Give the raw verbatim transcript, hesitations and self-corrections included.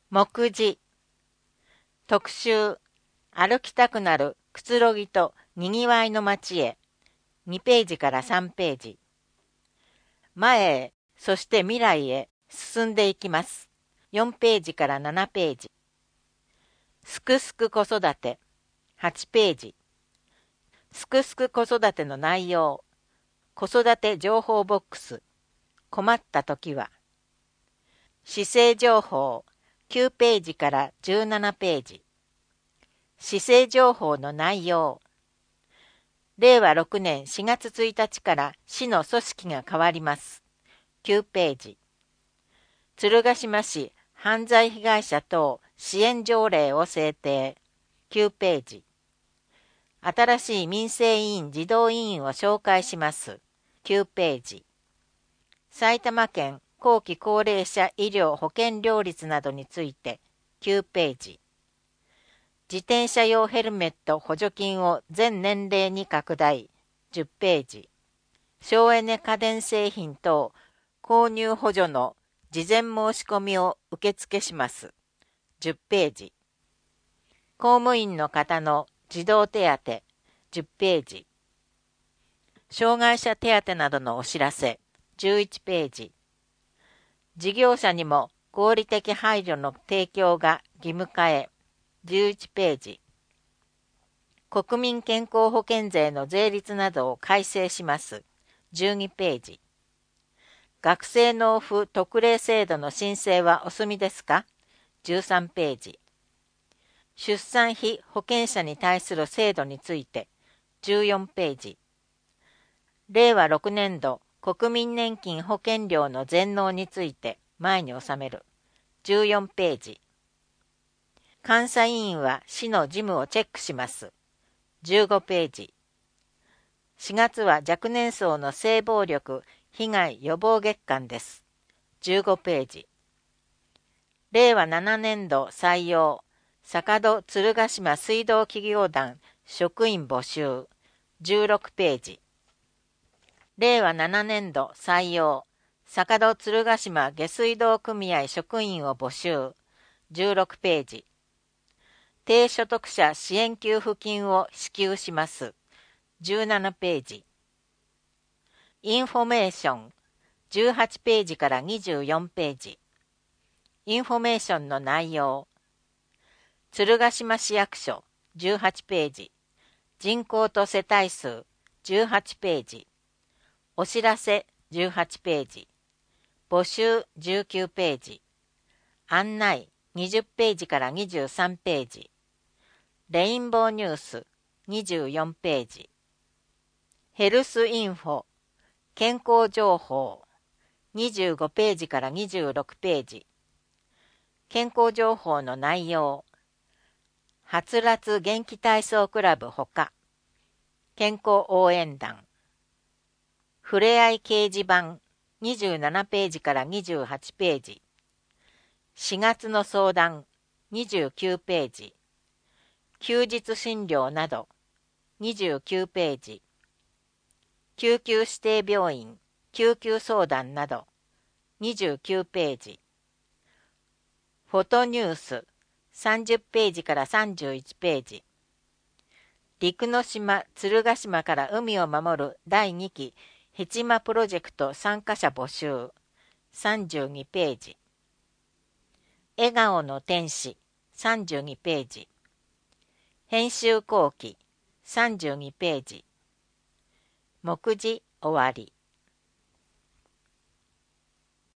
目次特集歩きたくなるくつろぎとにぎわいの街へにページからさんページ。前へそして未来へ進んでいきます。よんページからななページ。すくすく子育てはちページ。すくすく子育ての内容、子育て情報ボックス、困った時は、姿勢情報きゅうページからじゅうななページ。姿勢情報の内容、れいわろくねんしがつついたちから市の組織が変わります。きゅうページ。鶴ヶ島市犯罪被害者等支援条例を制定。きゅうページ。新しい民生委員児童委員を紹介します。きゅうページ。埼玉県後期高齢者医療保険料率などについて。きゅうページ。自転車用ヘルメット補助金を全年齢に拡大。じゅっページ。省エネ家電製品等購入補助の事前申し込みを受付します。じゅっページ。公務員の方の児童手当じゅっページ。障害者手当などのお知らせじゅういちページ。事業者にも合理的配慮の提供が義務化へじゅういちページ。国民健康保険税の税率などを改正しますじゅうにページ。学生納付特例制度の申請はお済みですかじゅうさんページ。出産費保険者に対する制度についてじゅうよんページ。れいわろくねんど国民年金保険料の全納について前に収めるじゅうよんページ。監査委員は市の事務をチェックしますじゅうごページ。しがつは若年層の性暴力被害予防月間ですじゅうごページ。れいわななねんど採用坂戸鶴ヶ島水道企業団職員募集じゅうろくページ。れいわななねんど採用坂戸鶴ヶ島下水道組合職員を募集じゅうろくページ。低所得者支援給付金を支給しますじゅうななページ。インフォメーションじゅうはちページからにじゅうよんページ。インフォメーションの内容、鶴ヶ島市役所じゅうはちページ。人口と世帯数じゅうはちページ。お知らせじゅうはちページ。募集じゅうきゅうページ。案内にじゅっページからにじゅうさんページ。レインボーニュースにじゅうよんページ。ヘルスインフォ健康情報にじゅうごページからにじゅうろくページ。健康情報の内容、はつらつ元気体操クラブほか、健康応援団、ふれあい掲示板にじゅうななページからにじゅうはちページ。しがつの相談にじゅうきゅうページ。休日診療などにじゅうきゅうページ。救急指定病院救急相談などにじゅうきゅうページ。フォトニュースさんじゅっページからさんじゅういちページ。陸の島鶴ヶ島から海を守るだいにきヘチマプロジェクト参加者募集さんじゅうにページ。笑顔の天使さんじゅうにページ。編集後期さんじゅうにページ。目次終わり。